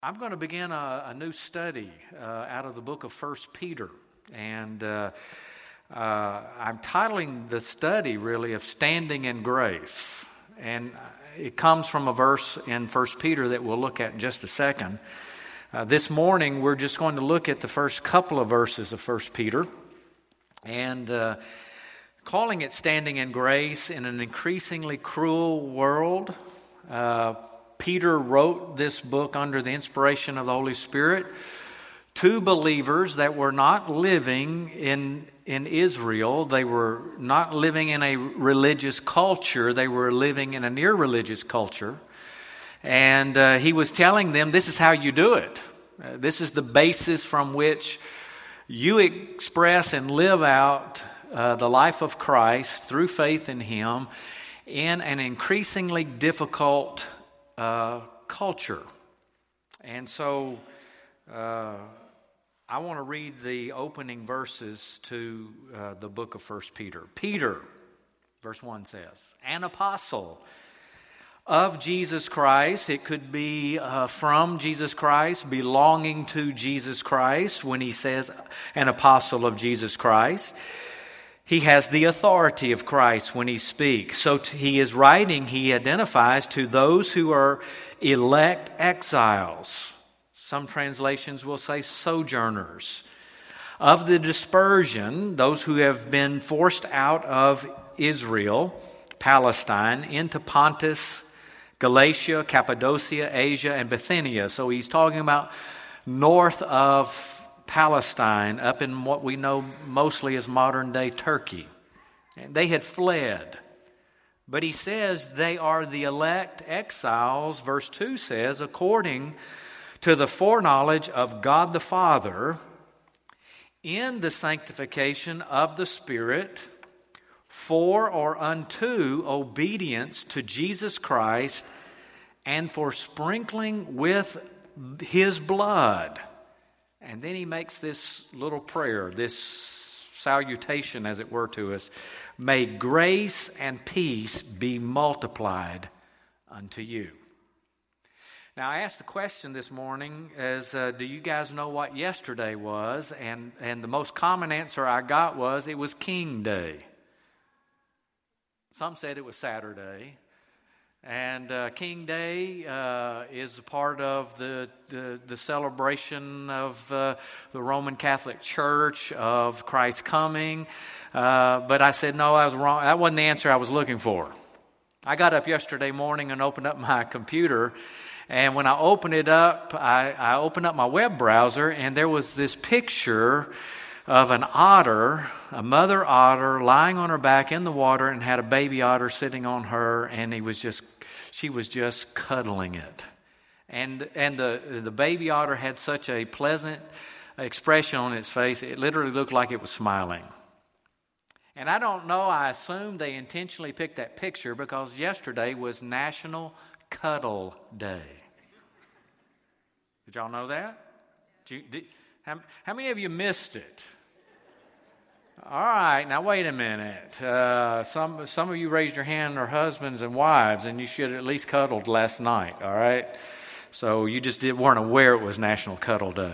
I'm going to begin a new study out of the book of 1 Peter, and I'm titling the study really of Standing in Grace, and it comes from a verse in 1 Peter that we'll look at in just a second. This morning we're just going to look at the first couple of verses of 1 Peter, and calling it Standing in Grace in an increasingly cruel world. Peter wrote this book under the inspiration of the Holy Spirit to believers that were not living in Israel. They were not living in a religious culture. They were living in a near-religious culture. And he was telling them, this is how you do it. This is the basis from which you express and live out the life of Christ through faith in Him in an increasingly difficult culture. And so I want to read the opening verses to the book of 1 Peter. Peter, verse 1 says, an apostle of Jesus Christ. It could be from Jesus Christ, belonging to Jesus Christ when he says an apostle of Jesus Christ. He has the authority of Christ when he speaks. So he is writing, he identifies to those who are elect exiles. Some translations will say sojourners. Of the dispersion, those who have been forced out of Israel, Palestine, into Pontus, Galatia, Cappadocia, Asia, and Bithynia. So he's talking about north of Palestine, up in what we know mostly as modern-day Turkey. And they had fled. But he says they are the elect exiles, verse 2 says, according to the foreknowledge of God the Father, in the sanctification of the Spirit, for or unto obedience to Jesus Christ, and for sprinkling with His blood. And then he makes this little prayer, this salutation, as it were, to us. May grace and peace be multiplied unto you. Now, I asked the question this morning as, do you guys know what yesterday was? And the most common answer I got was it was King Day. Some said it was Saturday. And King Day is a part of the celebration of the Roman Catholic Church of Christ's coming. But I said, no, I was wrong. That wasn't the answer I was looking for. I got up yesterday morning and opened up my computer. And when I opened it up, I opened up my web browser, and there was this picture of an otter, a mother otter, lying on her back in the water, and had a baby otter sitting on her, and she was just cuddling it. And the baby otter had such a pleasant expression on its face, it literally looked like it was smiling. And I don't know, I assume they intentionally picked that picture because yesterday was National Cuddle Day. Did y'all know that? How many of you missed it? All right, now wait a minute. Some of you raised your hand are husbands and wives, and you should have at least cuddled last night, all right? So you just weren't aware it was National Cuddle Day.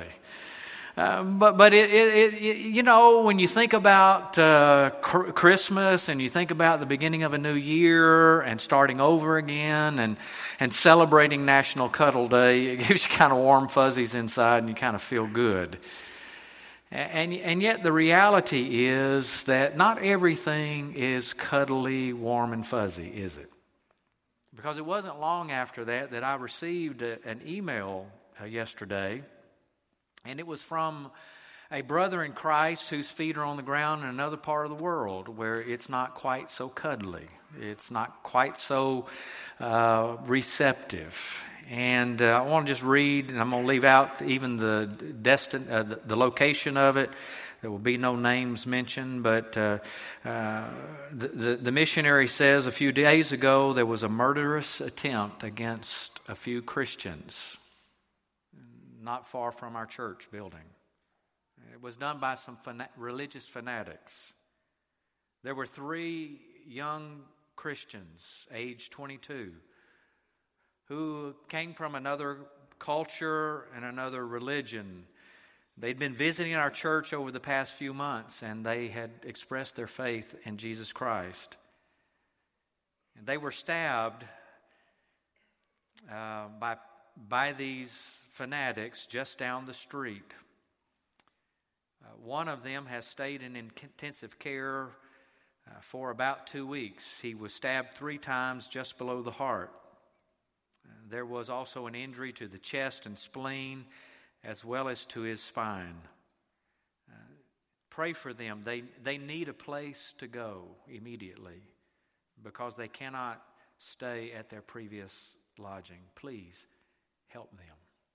But you know, when you think about Christmas and you think about the beginning of a new year and starting over again and celebrating National Cuddle Day, it gives you kind of warm fuzzies inside and you kind of feel good. And yet the reality is that not everything is cuddly, warm, and fuzzy, is it? Because it wasn't long after that I received an email yesterday, and it was from a brother in Christ whose feet are on the ground in another part of the world where it's not quite so cuddly. It's not quite so receptive. And I want to just read, and I'm going to leave out even the location of it. There will be no names mentioned, but the missionary says a few days ago there was a murderous attempt against a few Christians not far from our church building. It was done by some religious fanatics. There were 3 young Christians, age 22, who came from another culture and another religion. They'd been visiting our church over the past few months, and they had expressed their faith in Jesus Christ. And they were stabbed by these fanatics just down the street. One of them has stayed in intensive care for about 2 weeks. He was stabbed 3 times just below the heart. There was also an injury to the chest and spleen, as well as to his spine. Pray for them. They need a place to go immediately because they cannot stay at their previous lodging. Please help them.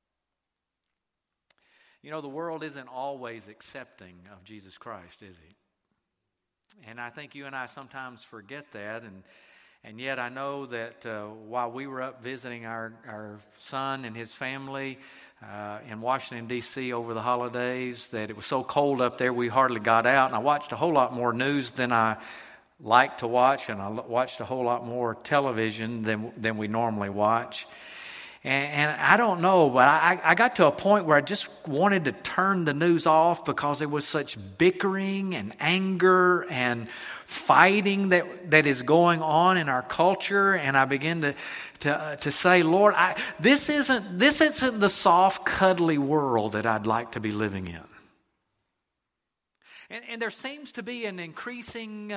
You know, the world isn't always accepting of Jesus Christ, is it? And I think you and I sometimes forget that, and yet I know that while we were up visiting our son and his family in Washington, D.C. over the holidays, that it was so cold up there we hardly got out. And I watched a whole lot more news than I like to watch, and I watched a whole lot more television than we normally watch. And I don't know, but I got to a point where I just wanted to turn the news off because there was such bickering and anger and fighting that is going on in our culture. And I began to say, Lord, this isn't the soft, cuddly world that I'd like to be living in. And there seems to be an increasing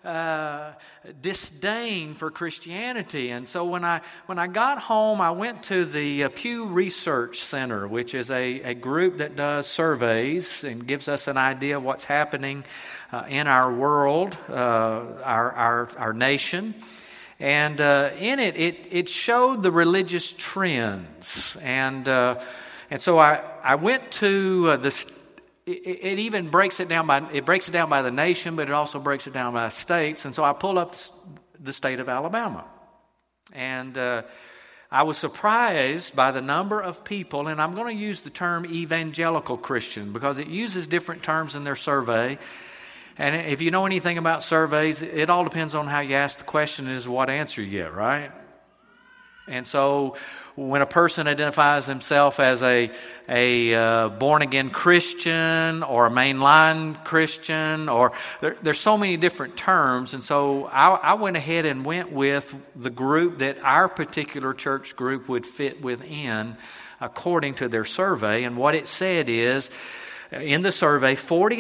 disdain for Christianity. And so when I got home, I went to the Pew Research Center, which is a group that does surveys and gives us an idea of what's happening in our world, our nation. And in it showed the religious trends. And so I went to the. It even breaks it down by the nation, but it also breaks it down by states. And so I pulled up the state of Alabama, and I was surprised by the number of people. And I'm going to use the term evangelical Christian because it uses different terms in their survey. And if you know anything about surveys, it all depends on how you ask the question is what answer you get, right? And so when a person identifies himself as a born-again Christian or a mainline Christian, or there's so many different terms. And so I went ahead and went with the group that our particular church group would fit within according to their survey. And what it said is, in the survey,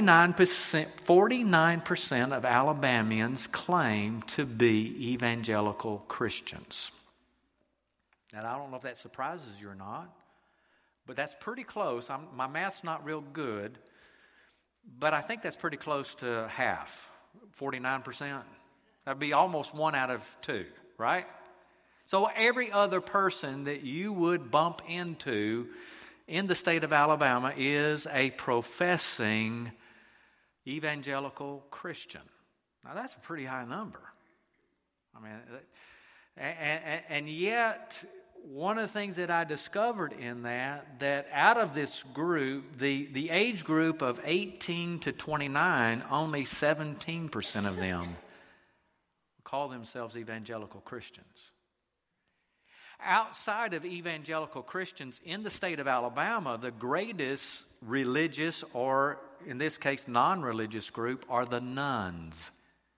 49% of Alabamians claim to be evangelical Christians. And I don't know if that surprises you or not, but that's pretty close. My math's not real good, but I think that's pretty close to half, 49%. That'd be almost 1 out of 2, right? So every other person that you would bump into in the state of Alabama is a professing evangelical Christian. Now that's a pretty high number. I mean, and yet, one of the things that I discovered in that out of this group, the age group of 18 to 29, only 17% of them call themselves evangelical Christians. Outside of evangelical Christians in the state of Alabama, the greatest religious, or in this case non-religious group, are the nones.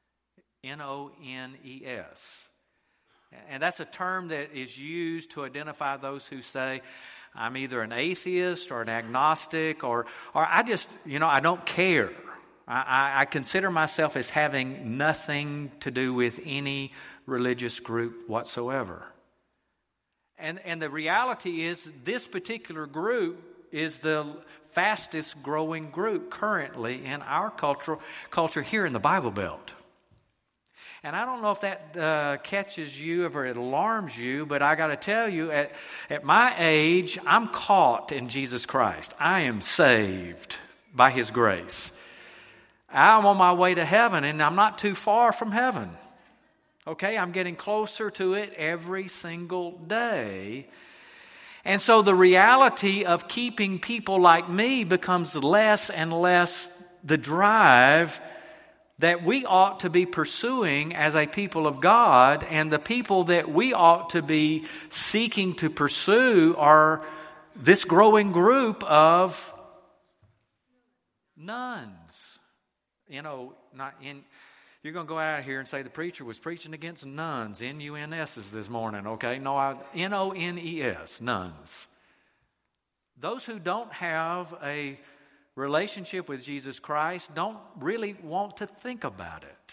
N-O-N-E-S. And that's a term that is used to identify those who say, I'm either an atheist or an agnostic, or I just, I don't care. I consider myself as having nothing to do with any religious group whatsoever. And the reality is this particular group is the fastest growing group currently in our culture here in the Bible Belt. And I don't know if that catches you or it alarms you, but I got to tell you, at my age, I'm caught in Jesus Christ. I am saved by His grace. I'm on my way to heaven, and I'm not too far from heaven. Okay, I'm getting closer to it every single day. And so the reality of keeping people like me becomes less and less the drive that we ought to be pursuing as a people of God, and the people that we ought to be seeking to pursue are this growing group of nuns. You're going to go out here and say the preacher was preaching against nuns, N-U-N-S's this morning, okay? No, N-O-N-E-S, nuns. Those who don't have a relationship with Jesus Christ don't really want to think about it.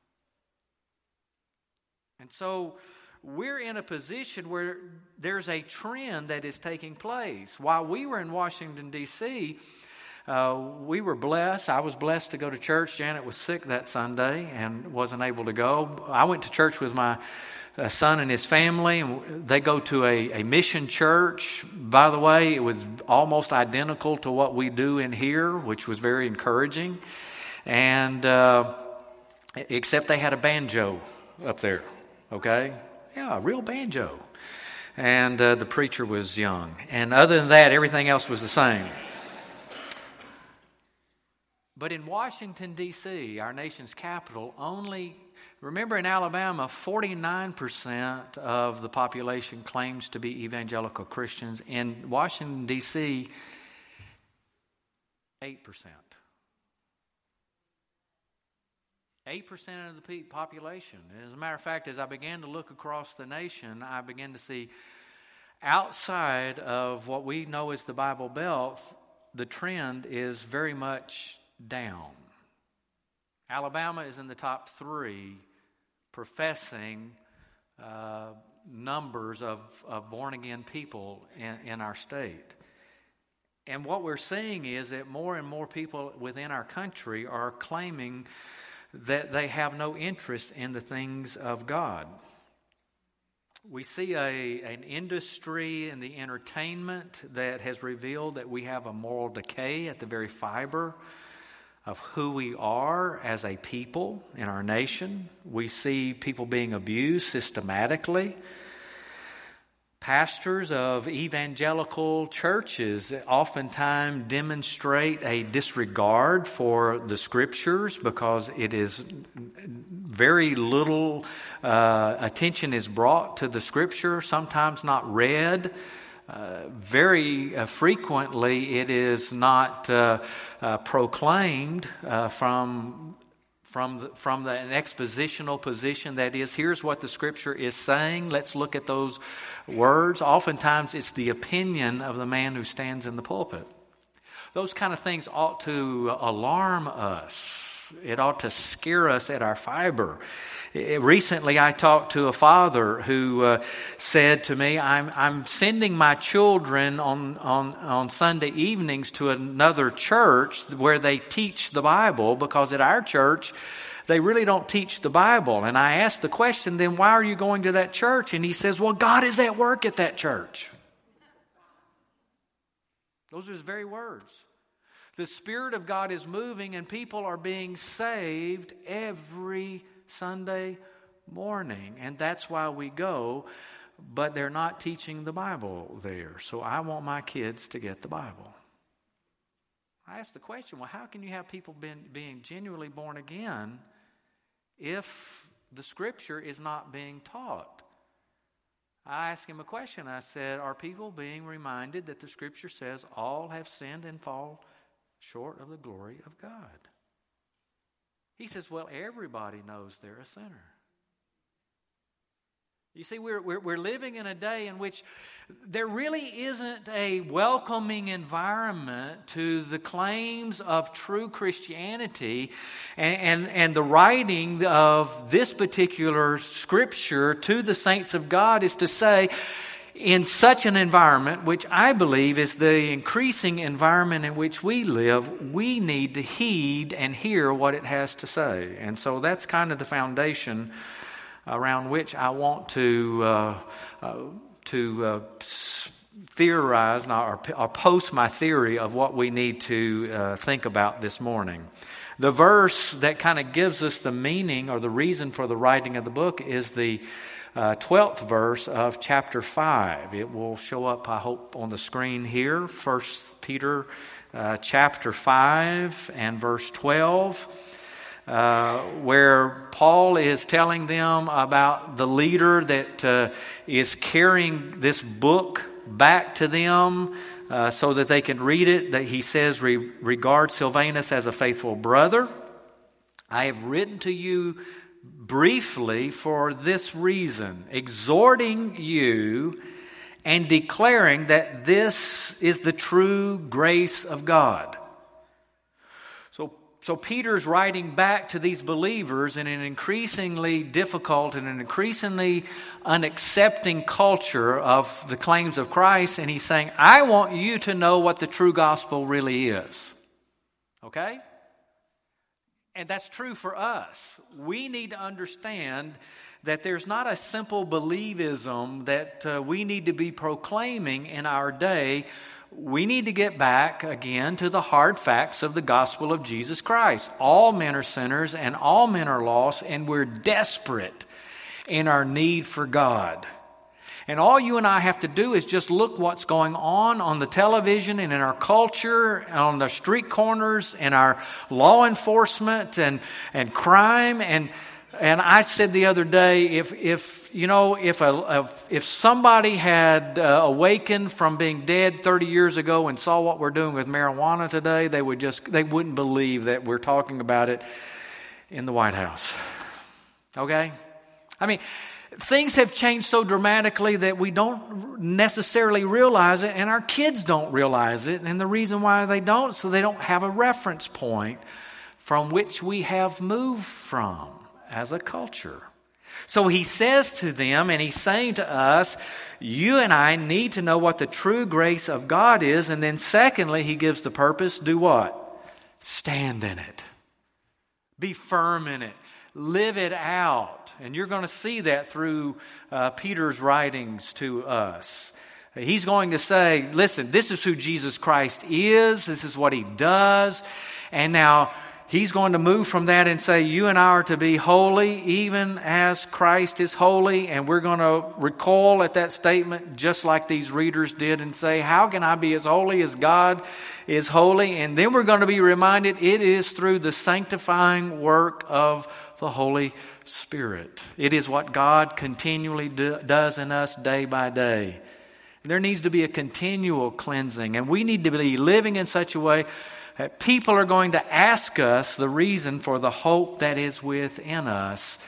And so we're in a position where there's a trend that is taking place. While we were in Washington, D.C., we were blessed. I was blessed to go to church. Janet was sick that Sunday and wasn't able to go. I went to church with my son and his family, and they go to a mission church. By the way, it was almost identical to what we do in here, which was very encouraging. And except they had a banjo up there, okay? Yeah, a real banjo. And the preacher was young. And other than that, everything else was the same. But in Washington, D.C., our nation's capital, remember in Alabama, 49% of the population claims to be evangelical Christians. In Washington, D.C., 8%. 8% of the population. As a matter of fact, as I began to look across the nation, I began to see outside of what we know as the Bible Belt, the trend is very much down. Alabama is in the top 3 professing numbers of born-again people in our state. And what we're seeing is that more and more people within our country are claiming that they have no interest in the things of God. We see an industry in the entertainment that has revealed that we have a moral decay at the very fiber of who we are as a people in our nation. We see people being abused systematically. Pastors of evangelical churches oftentimes demonstrate a disregard for the Scriptures because it is very little attention is brought to the Scripture, sometimes not read. Very frequently it is not proclaimed from an expositional position, that is, here's what the Scripture is saying, let's look at those words. Oftentimes it's the opinion of the man who stands in the pulpit. Those kind of things ought to alarm us. It ought to scare us at our fiber. Recently, I talked to a father who said to me, I'm sending my children on Sunday evenings to another church where they teach the Bible, because at our church, they really don't teach the Bible. And I asked the question, then why are you going to that church? And he says, well, God is at work at that church. Those are his very words. The Spirit of God is moving and people are being saved every Sunday morning. And that's why we go, but they're not teaching the Bible there. So I want my kids to get the Bible. I asked the question, well, how can you have people being genuinely born again if the Scripture is not being taught? I asked him a question. I said, are people being reminded that the Scripture says all have sinned and fall short of the glory of God? He says, well, everybody knows they're a sinner. You see, we're living in a day in which there really isn't a welcoming environment to the claims of true Christianity, and the writing of this particular Scripture to the saints of God is to say, in such an environment, which I believe is the increasing environment in which we live, we need to heed and hear what it has to say. And so that's kind of the foundation around which I want to theorize or post my theory of what we need to think about this morning. The verse that kind of gives us the meaning or the reason for the writing of the book is the 12th verse of chapter 5. It will show up, I hope, on the screen here. 1 Peter chapter 5 and verse 12, where Paul is telling them about the leader that is carrying this book back to them so that they can read it. That he says, regard Silvanus as a faithful brother. I have written to you briefly for this reason, exhorting you and declaring that this is the true grace of God. So Peter's writing back to these believers in an increasingly difficult and an increasingly unaccepting culture of the claims of Christ, and he's saying, I want you to know what the true gospel really is. Okay? And that's true for us. We need to understand that there's not a simple believism that we need to be proclaiming in our day. We need to get back again to the hard facts of the gospel of Jesus Christ. All men are sinners and all men are lost, and we're desperate in our need for God. And all you and I have to do is just look what's going on the television and in our culture, on the street corners, and our law enforcement and crime. And I said the other day, if somebody had awakened from being dead 30 years ago and saw what we're doing with marijuana today, they wouldn't believe that we're talking about it in the White House. Okay? I mean, things have changed so dramatically that we don't necessarily realize it, and our kids don't realize it. And the reason why they don't, so they don't have a reference point from which we have moved from as a culture. So he says to them, and he's saying to us, you and I need to know what the true grace of God is. And then secondly, he gives the purpose. Do what? Stand in it. Be firm in it. Live it out. And you're going to see that through Peter's writings to us. He's going to say, listen, this is who Jesus Christ is. This is what he does. And now he's going to move from that and say, you and I are to be holy even as Christ is holy. And we're going to recoil at that statement just like these readers did and say, how can I be as holy as God is holy? And then we're going to be reminded it is through the sanctifying work of the Holy Spirit. It is what God continually does in us day by day. There needs to be a continual cleansing, and we need to be living in such a way that people are going to ask us the reason for the hope that is within us.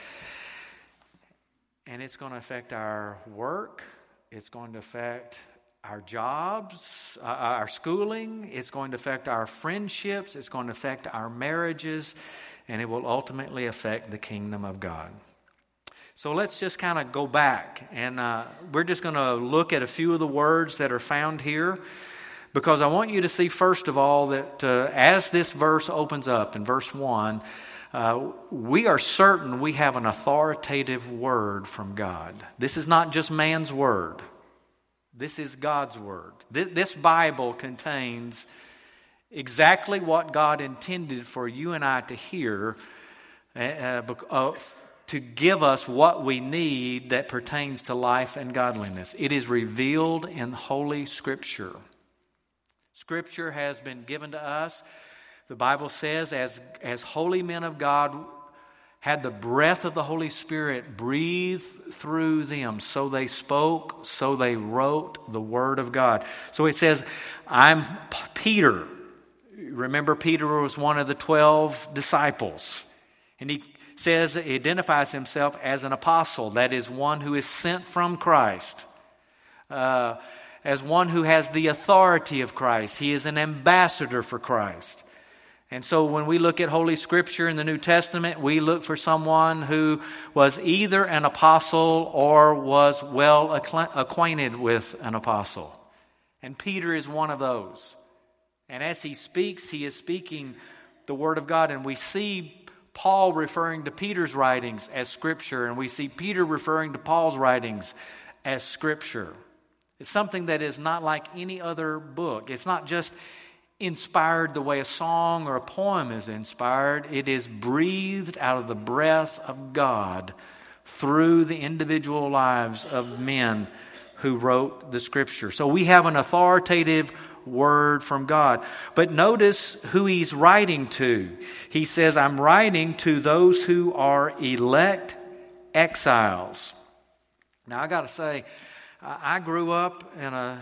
And it's going to affect our work. It's going to affect our jobs, our schooling. It's going to affect our friendships. It's going to affect our marriages. And it will ultimately affect the kingdom of God. So let's just kind of go back. And we're just going to look at a few of the words that are found here. Because I want you to see, first of all, that as this verse opens up in verse 1, we are certain we have an authoritative word from God. This is not just man's word. This is God's word. This Bible contains exactly what God intended for you and I to hear to give us what we need that pertains to life and godliness. It is revealed in Holy Scripture. Scripture has been given to us. The Bible says as holy men of God had the breath of the Holy Spirit breathe through them. So they spoke, so they wrote the Word of God. So it says, I'm Peter. Remember, Peter was one of the 12 disciples. And he identifies himself as an apostle. That is one who is sent from Christ. As one who has the authority of Christ. He is an ambassador for Christ. And so when we look at Holy Scripture in the New Testament, we look for someone who was either an apostle or was well acquainted with an apostle. And Peter is one of those. And as he speaks, he is speaking the Word of God. And we see Paul referring to Peter's writings as Scripture. And we see Peter referring to Paul's writings as Scripture. It's something that is not like any other book. It's not just inspired the way a song or a poem is inspired. It is breathed out of the breath of God through the individual lives of men who wrote the Scripture. So we have an authoritative word from God. But notice who he's writing to. He says, I'm writing to those who are elect exiles. Now I got to say, I grew up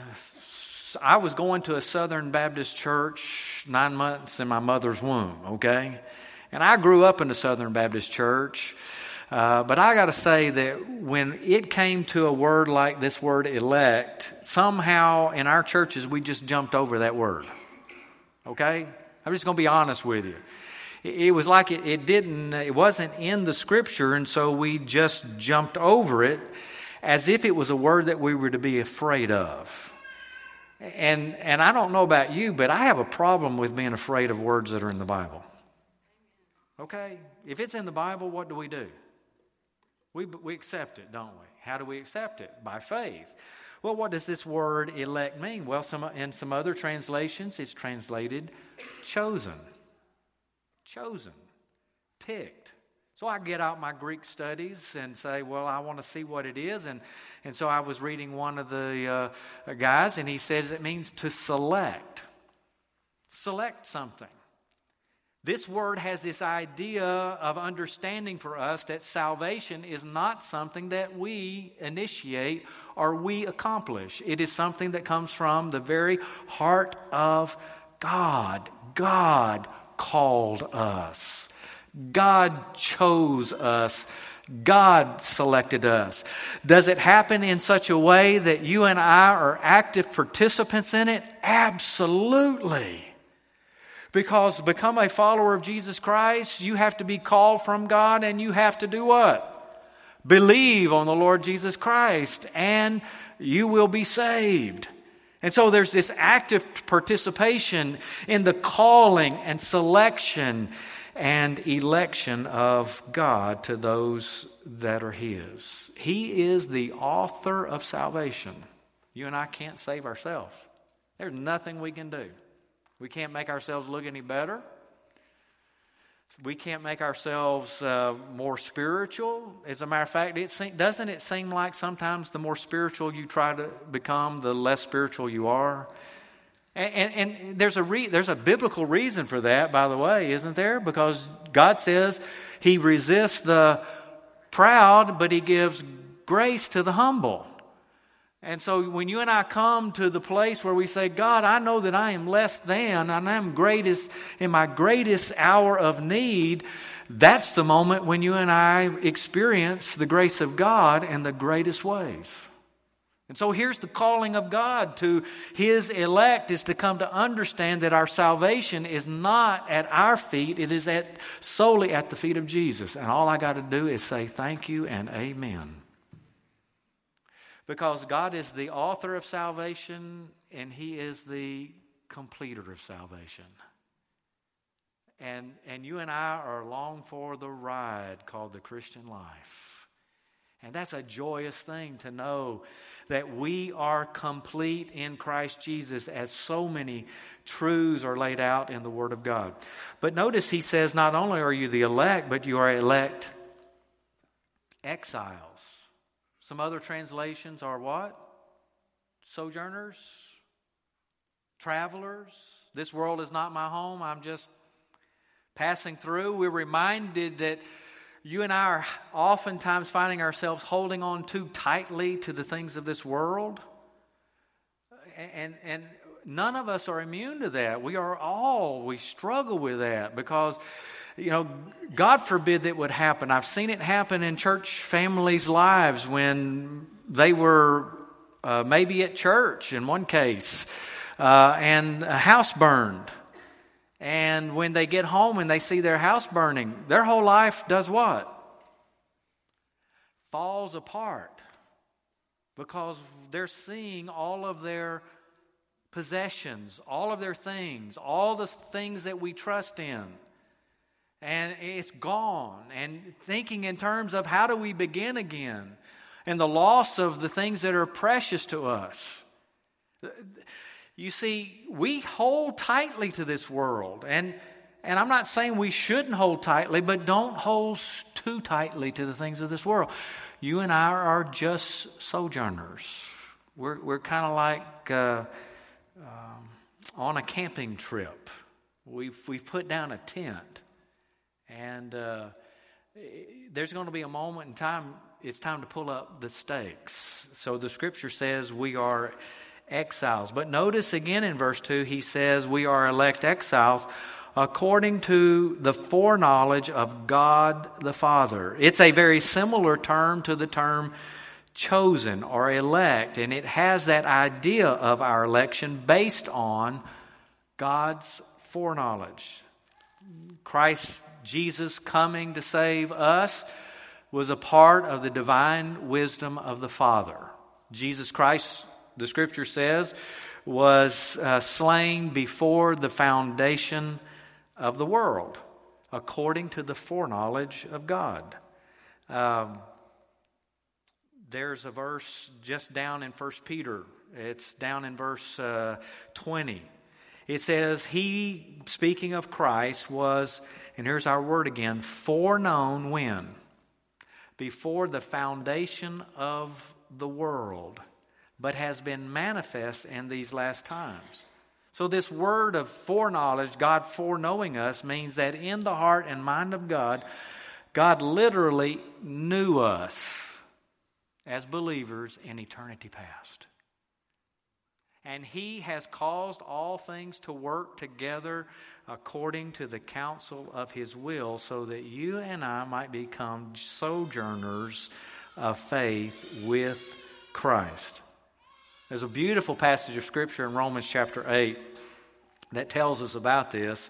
I was going to a Southern Baptist church 9 months in my mother's womb, okay? And I grew up in a Southern Baptist church, but I got to say that when it came to a word like this word elect, somehow in our churches we just jumped over that word, okay? I'm just going to be honest with you. It was like it wasn't in the Scripture, and so we just jumped over it as if it was a word that we were to be afraid of. And I don't know about you, but I have a problem with being afraid of words that are in the Bible. Okay? If it's in the Bible, what do? We accept it, don't we? How do we accept it? By faith. Well, what does this word elect mean? Well, in some other translations, it's translated chosen. Chosen. Picked. So I get out my Greek studies and say, well, I want to see what it is. And so I was reading one of the guys, and he says it means to select. Select something. This word has this idea of understanding for us that salvation is not something that we initiate or we accomplish. It is something that comes from the very heart of God. God called us. God chose us. God selected us. Does it happen in such a way that you and I are active participants in it? Absolutely. Because to become a follower of Jesus Christ, you have to be called from God, and you have to do what? Believe on the Lord Jesus Christ, and you will be saved. And so there's this active participation in the calling and selection and election of God to those that are His. He is the author of salvation. You and I can't save ourselves. There's nothing we can do. We can't make ourselves look any better. We can't make ourselves more spiritual. As a matter of fact, doesn't it seem like sometimes the more spiritual you try to become, the less spiritual you are? And there's a biblical reason for that, by the way, isn't there? Because God says He resists the proud, but He gives grace to the humble. And so when you and I come to the place where we say, God, I know that I am less than, and I'm greatest in my greatest hour of need, that's the moment when you and I experience the grace of God in the greatest ways. And so here's the calling of God to His elect, is to come to understand that our salvation is not at our feet, it is solely at the feet of Jesus. And all I got to do is say thank you and amen. Because God is the author of salvation, and He is the completer of salvation. And you and I are along for the ride called the Christian life. And that's a joyous thing to know that we are complete in Christ Jesus, as so many truths are laid out in the Word of God. But notice He says not only are you the elect, but you are elect exiles. Some other translations are what? Sojourners, travelers. This world is not my home. I'm just passing through. We're reminded that you and I are oftentimes finding ourselves holding on too tightly to the things of this world. And none of us are immune to that. We struggle with that because, God forbid that would happen. I've seen it happen in church families' lives when they were maybe at church in one case, and a house burned. And when they get home and they see their house burning, their whole life does what? Falls apart. Because they're seeing all of their possessions, all of their things, all the things that we trust in. And it's gone. And thinking in terms of how do we begin again? And the loss of the things that are precious to us. You see, we hold tightly to this world. And I'm not saying we shouldn't hold tightly, but don't hold too tightly to the things of this world. You and I are just sojourners. We're kind of like on a camping trip. We've put down a tent. And there's going to be a moment in time it's time to pull up the stakes. So the Scripture says we are exiles. But notice again in verse 2, he says we are elect exiles according to the foreknowledge of God the Father. It's a very similar term to the term chosen or elect, and it has that idea of our election based on God's foreknowledge. Christ Jesus coming to save us was a part of the divine wisdom of the Father. Jesus Christ, the Scripture says, was slain before the foundation of the world, according to the foreknowledge of God. There's a verse just down in 1 Peter. It's down in verse 20. It says, he, speaking of Christ, was, and here's our word again, foreknown when? Before the foundation of the world, but has been manifest in these last times. So this word of foreknowledge, God foreknowing us, means that in the heart and mind of God, God literally knew us as believers in eternity past. And He has caused all things to work together according to the counsel of His will, so that you and I might become sojourners of faith with Christ. There's a beautiful passage of Scripture in Romans chapter 8 that tells us about this.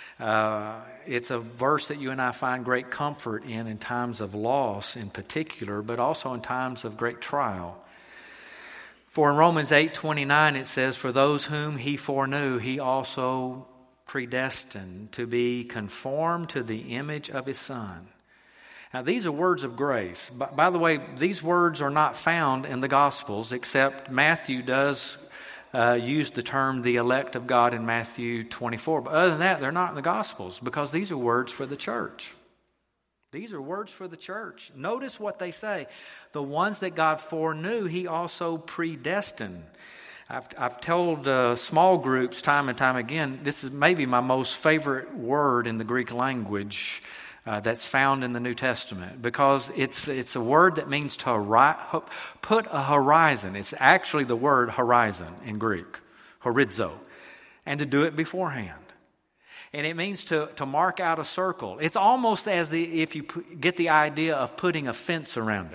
It's a verse that you and I find great comfort in times of loss in particular, but also in times of great trial. For in Romans 8:29 it says, for those whom He foreknew, He also predestined to be conformed to the image of His Son. Now these are words of grace. By the way, these words are not found in the Gospels, except Matthew does use the term the elect of God in Matthew 24. But other than that, they're not in the Gospels, because these are words for the church. These are words for the church. Notice what they say. The ones that God foreknew, He also predestined. I've told small groups time and time again, this is maybe my most favorite word in the Greek language that's found in the New Testament, because it's a word that means to put a horizon. It's actually the word horizon in Greek, horizo, and to do it beforehand. And it means to mark out a circle. It's almost as if you get the idea of putting a fence around it.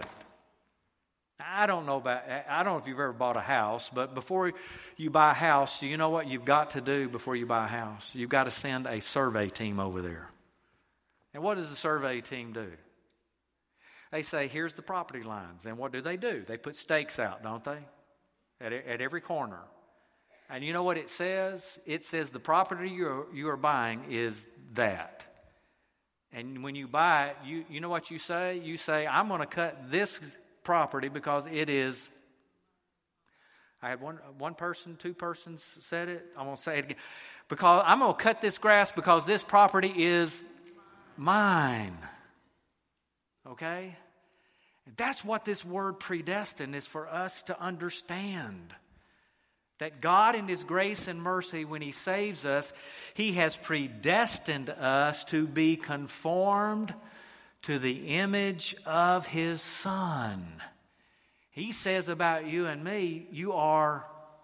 I don't know if you've ever bought a house, but before you buy a house, you know what you've got to do before you buy a house? You've got to send a survey team over there. And what does the survey team do? They say, here's the property lines. And what do? They put stakes out, don't they? At every corner. And you know what it says? It says the property you are buying is that. And when you buy it, you know what you say? You say, I'm going to cut this property because it is. I had one person, two persons said it. I'm going to say it again. Because I'm going to cut this grass because this property is mine. Okay? That's what this word predestined is for us to understand. That God in His grace and mercy, when He saves us, He has predestined us to be conformed to the image of His Son. He says about you and me, you are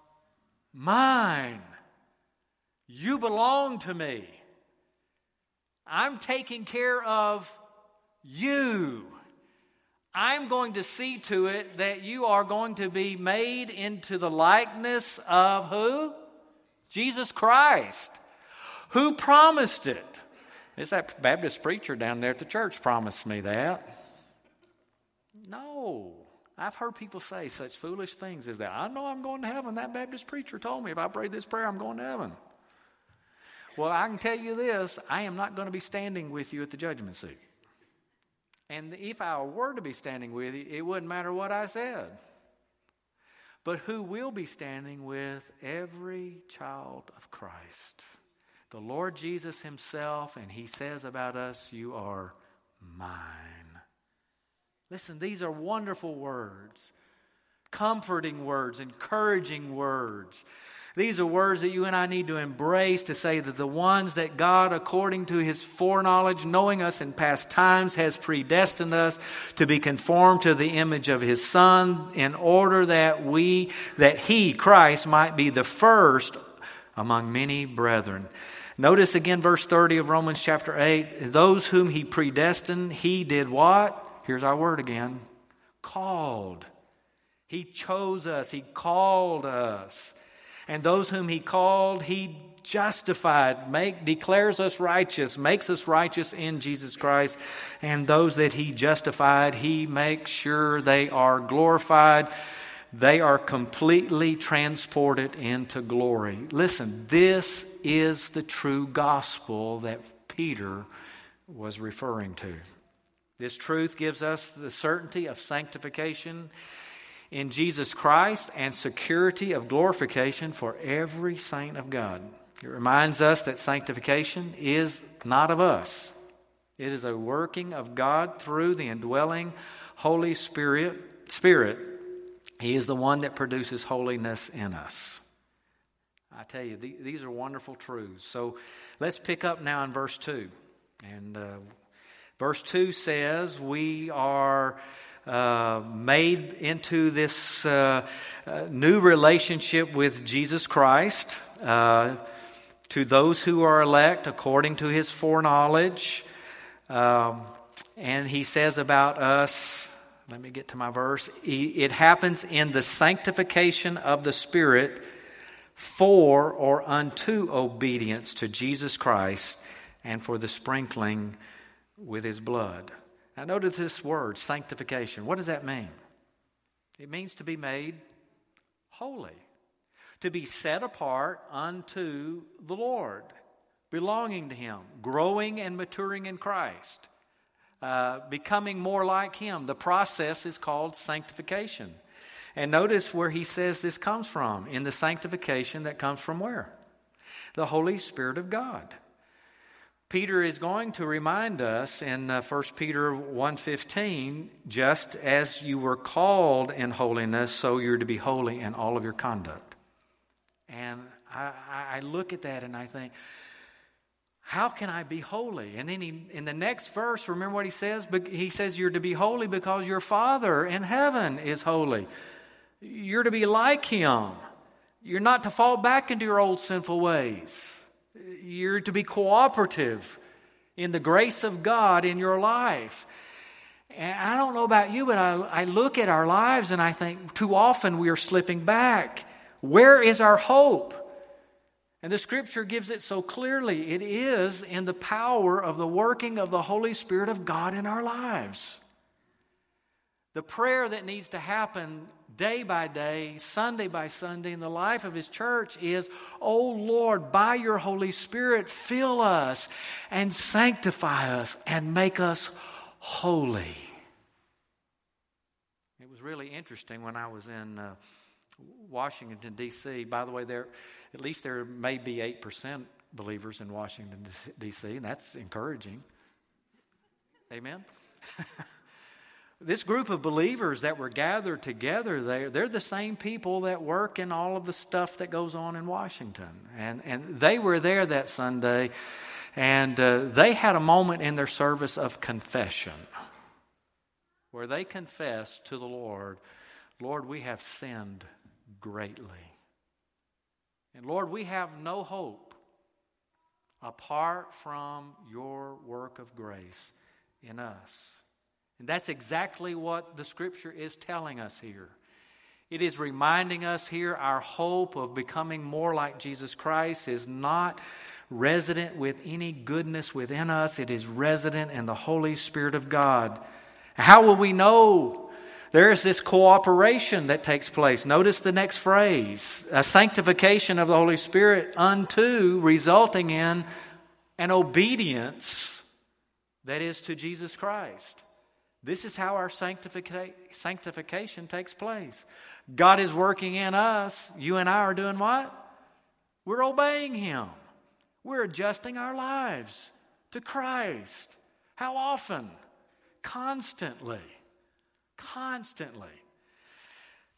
mine. You belong to me. I'm taking care of you. I'm going to see to it that you are going to be made into the likeness of who? Jesus Christ. Who promised it? It's that Baptist preacher down there at the church promised me that. No. I've heard people say such foolish things as that. I know I'm going to heaven. That Baptist preacher told me if I pray this prayer, I'm going to heaven. Well, I can tell you this. I am not going to be standing with you at the judgment seat. And if I were to be standing with you, it wouldn't matter what I said. But who will be standing with every child of Christ? The Lord Jesus Himself, and He says about us, you are mine. Listen, these are wonderful words. comforting words, encouraging words. These are words that you and I need to embrace, to say that the ones that God, according to His foreknowledge, knowing us in past times, has predestined us to be conformed to the image of His Son, in order that He, Christ, might be the first among many brethren. Notice again verse 30 of Romans chapter 8. Those whom He predestined, He did what? Here's our word again. Called. He chose us. He called us. And those whom He called, He justified, declares us righteous, makes us righteous in Jesus Christ. And those that He justified, He makes sure they are glorified. They are completely transported into glory. Listen, this is the true gospel that Peter was referring to. This truth gives us the certainty of sanctification in Jesus Christ and security of glorification for every saint of God. It reminds us that sanctification is not of us. It is a working of God through the indwelling Holy Spirit. He is the one that produces holiness in us. I tell you, these are wonderful truths. So let's pick up now in verse 2. And verse 2 says we are made into this new relationship with Jesus Christ, to those who are elect according to His foreknowledge. And he says about us, let me get to my verse, it happens in the sanctification of the Spirit for or unto obedience to Jesus Christ and for the sprinkling with His blood. Now notice this word, sanctification. What does that mean? It means to be made holy, to be set apart unto the Lord, belonging to Him, growing and maturing in Christ, becoming more like Him. The process is called sanctification. And notice where he says this comes from, in the sanctification that comes from where? The Holy Spirit of God. Peter is going to remind us in 1 Peter 1:15, just as you were called in holiness, so you're to be holy in all of your conduct. And I look at that and I think, how can I be holy? And then in the next verse, remember what he says? He says you're to be holy because your Father in heaven is holy. You're to be like Him. You're not to fall back into your old sinful ways. You're to be cooperative in the grace of God in your life. And I don't know about you, but I look at our lives and I think too often we are slipping back. Where is our hope? And the Scripture gives it so clearly. It is in the power of the working of the Holy Spirit of God in our lives. The prayer that needs to happen day by day, Sunday by Sunday in the life of His church is, oh Lord, by your Holy Spirit, fill us and sanctify us and make us holy. It was really interesting when I was in Washington, D.C. By the way, at least there may be 8% believers in Washington, D.C., and that's encouraging. Amen? This group of believers that were gathered together there, they're the same people that work in all of the stuff that goes on in Washington. And they were there that Sunday, and they had a moment in their service of confession where they confessed to the Lord, Lord, we have sinned greatly. And Lord, we have no hope apart from your work of grace in us. And that's exactly what the Scripture is telling us here. It is reminding us here our hope of becoming more like Jesus Christ is not resident with any goodness within us. It is resident in the Holy Spirit of God. How will we know? There is this cooperation that takes place. Notice the next phrase, a sanctification of the Holy Spirit unto, resulting in an obedience that is to Jesus Christ. This is how our sanctification takes place. God is working in us. You and I are doing what? We're obeying Him. We're adjusting our lives to Christ. How often? Constantly. Constantly.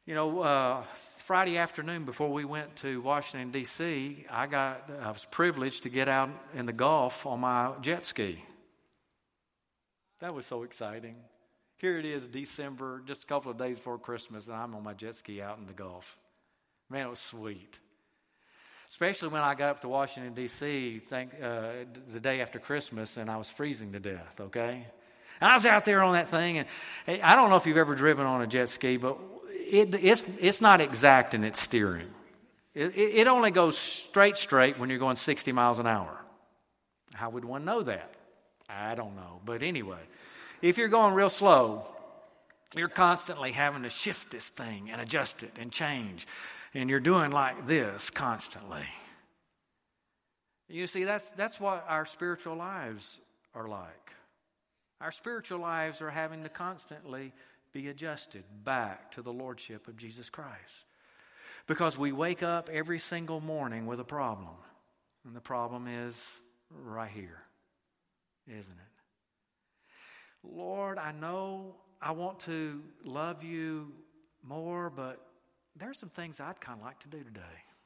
Friday afternoon before we went to Washington, D.C., I was privileged to get out in the Gulf on my jet ski. That was so exciting. Here it is, December, just a couple of days before Christmas, and I'm on my jet ski out in the Gulf. Man, it was sweet. Especially when I got up to Washington, D.C., the day after Christmas, and I was freezing to death, okay? And I was out there on that thing, and I don't know if you've ever driven on a jet ski, but it's not exact in its steering. It only goes straight when you're going 60 miles an hour. How would one know that? I don't know. But anyway, if you're going real slow, you're constantly having to shift this thing and adjust it and change. And you're doing like this constantly. You see, that's what our spiritual lives are like. Our spiritual lives are having to constantly be adjusted back to the Lordship of Jesus Christ. Because we wake up every single morning with a problem. And the problem is right here, isn't it? Lord, I know I want to love you more, but there's some things I'd kind of like to do today.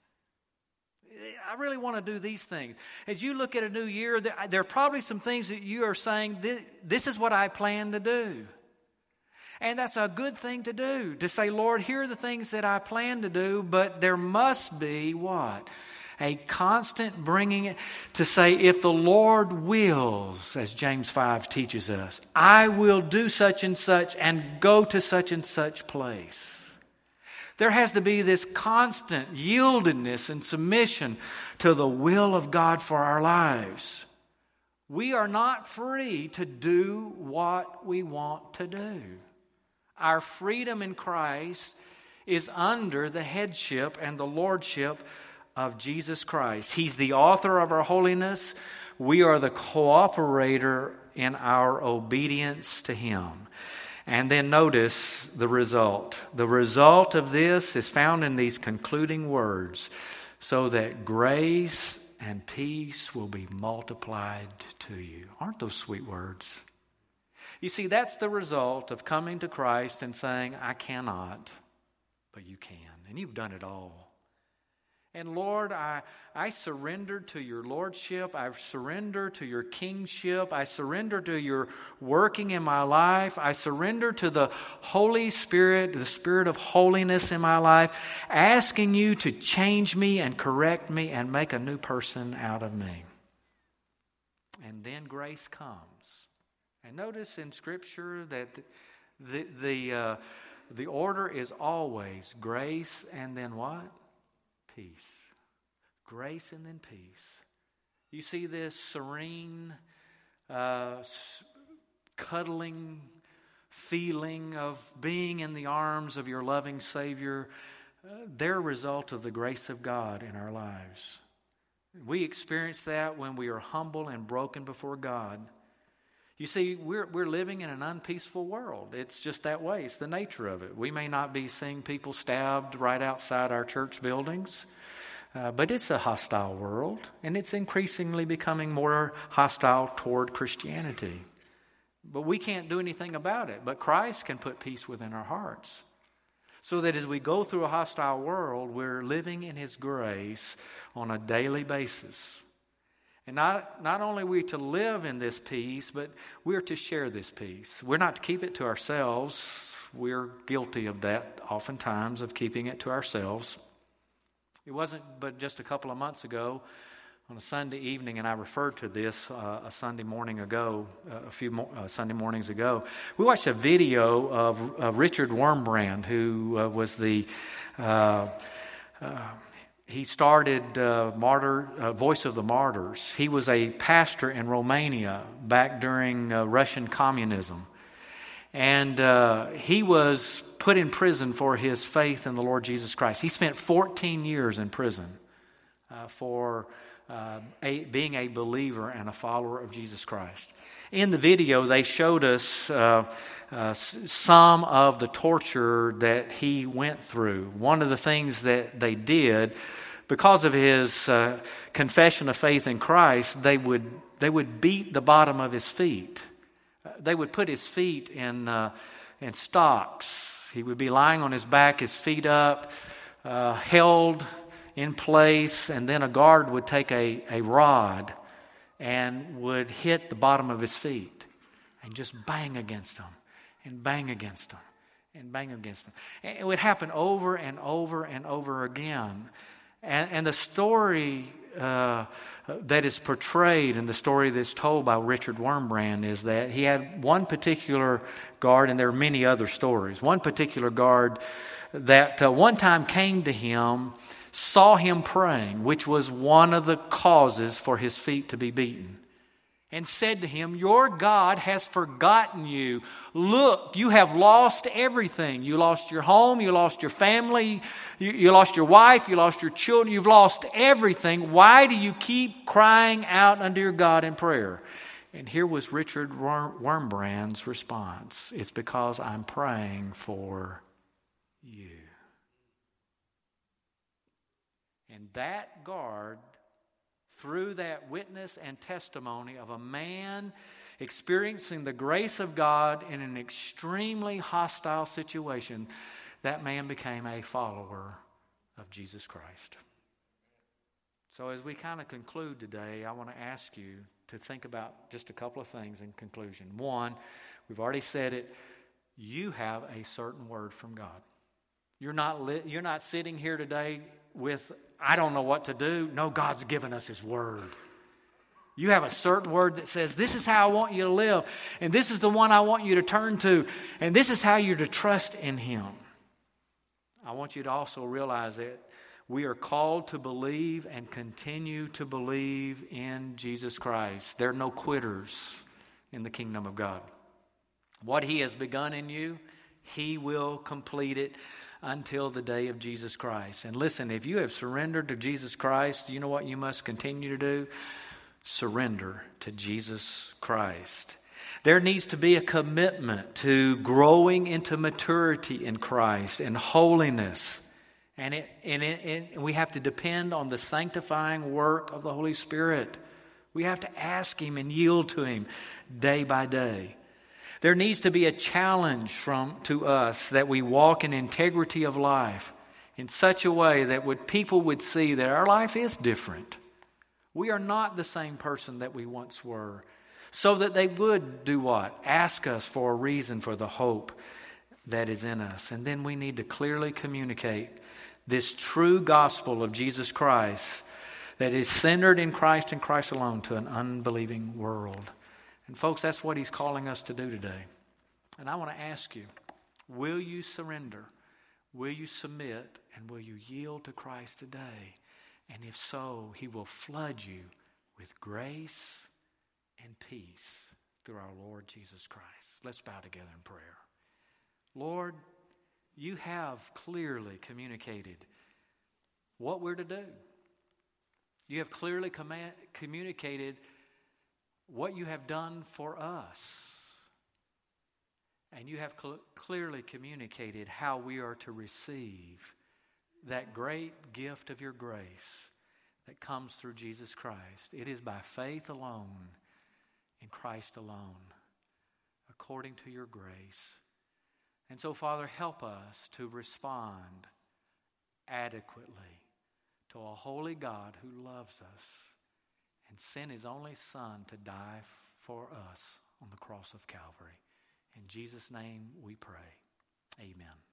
I really want to do these things. As you look at a new year, there are probably some things that you are saying, this is what I plan to do. And that's a good thing to do, to say, Lord, here are the things that I plan to do, but there must be what? A constant bringing it to say, if the Lord wills, as James 5 teaches us, I will do such and go to such and such place. There has to be this constant yieldedness and submission to the will of God for our lives. We are not free to do what we want to do. Our freedom in Christ is under the headship and the lordship of Jesus Christ. He's the author of our holiness. We are the cooperator in our obedience to Him. And then notice the result. The result of this is found in these concluding words, so that grace and peace will be multiplied to you. Aren't those sweet words? You see, that's the result of coming to Christ and saying, I cannot, but you can. And you've done it all. And Lord, I surrender to your lordship. I surrender to your kingship. I surrender to your working in my life. I surrender to the Holy Spirit, the Spirit of holiness in my life, asking you to change me and correct me and make a new person out of me. And then grace comes. And notice in Scripture that the order is always grace and then what? Peace. Grace and then peace. You see this serene, cuddling feeling of being in the arms of your loving Savior. They're a result of the grace of God in our lives. We experience that when we are humble and broken before God. You see, we're living in an unpeaceful world. It's just that way. It's the nature of it. We may not be seeing people stabbed right outside our church buildings, but it's a hostile world, and it's increasingly becoming more hostile toward Christianity. But we can't do anything about it. But Christ can put peace within our hearts, so that as we go through a hostile world, we're living in His grace on a daily basis. And not only are we to live in this peace, but we're to share this peace. We're not to keep it to ourselves. We're guilty of that oftentimes, of keeping it to ourselves. It wasn't but just a couple of months ago on a Sunday evening, and I referred to this a Sunday morning ago, a few Sunday mornings ago. We watched a video of Richard Wurmbrand, who was the... He started Voice of the Martyrs. He was a pastor in Romania back during Russian communism. And he was put in prison for his faith in the Lord Jesus Christ. He spent 14 years in prison for being a believer and a follower of Jesus Christ. In the video, they showed us some of the torture that he went through. One of the things that they did, because of his confession of faith in Christ, they would beat the bottom of his feet. They would put his feet in stocks He would be lying on his back, his feet up, held in place, and then a guard would take a rod and would hit the bottom of his feet and just bang against them and bang against them and bang against them. And it would happen over and over and over again. And the story that is portrayed and the story that's told by Richard Wurmbrand is that he had one particular guard, and there are many other stories, one particular guard that one time came to him, saw him praying, which was one of the causes for his feet to be beaten, and said to him, "Your God has forgotten you. Look, you have lost everything. You lost your home, you lost your family, you lost your wife, you lost your children, you've lost everything. Why do you keep crying out unto your God in prayer?" And here was Richard Wurmbrand's response. "It's because I'm praying for you." And that guard, through that witness and testimony of a man experiencing the grace of God in an extremely hostile situation, that man became a follower of Jesus Christ. So as we kind of conclude today, I want to ask you to think about just a couple of things in conclusion. One, we've already said it, you have a certain word from God. You're not sitting here today with, "I don't know what to do." No, God's given us His Word. You have a certain word that says, "This is how I want you to live, and this is the one I want you to turn to, and this is how you're to trust in Him." I want you to also realize that we are called to believe and continue to believe in Jesus Christ. There are no quitters in the kingdom of God. What He has begun in you, He will complete it until the day of Jesus Christ. And listen, if you have surrendered to Jesus Christ, you know what you must continue to do? Surrender to Jesus Christ. There needs to be a commitment to growing into maturity in Christ and holiness. And we have to depend on the sanctifying work of the Holy Spirit. We have to ask Him and yield to Him day by day. There needs to be a challenge to us that we walk in integrity of life in such a way that people would see that our life is different. We are not the same person that we once were. So that they would do what? Ask us for a reason for the hope that is in us. And then we need to clearly communicate this true gospel of Jesus Christ that is centered in Christ and Christ alone to an unbelieving world. And folks, that's what He's calling us to do today. And I want to ask you, will you surrender? Will you submit? And will you yield to Christ today? And if so, He will flood you with grace and peace through our Lord Jesus Christ. Let's bow together in prayer. Lord, You have clearly communicated what we're to do. You have clearly communicated what You have done for us. And You have clearly communicated how we are to receive that great gift of Your grace that comes through Jesus Christ. It is by faith alone, in Christ alone, according to Your grace. And so, Father, help us to respond adequately to a holy God who loves us and sent His only Son to die for us on the cross of Calvary. In Jesus' name we pray. Amen.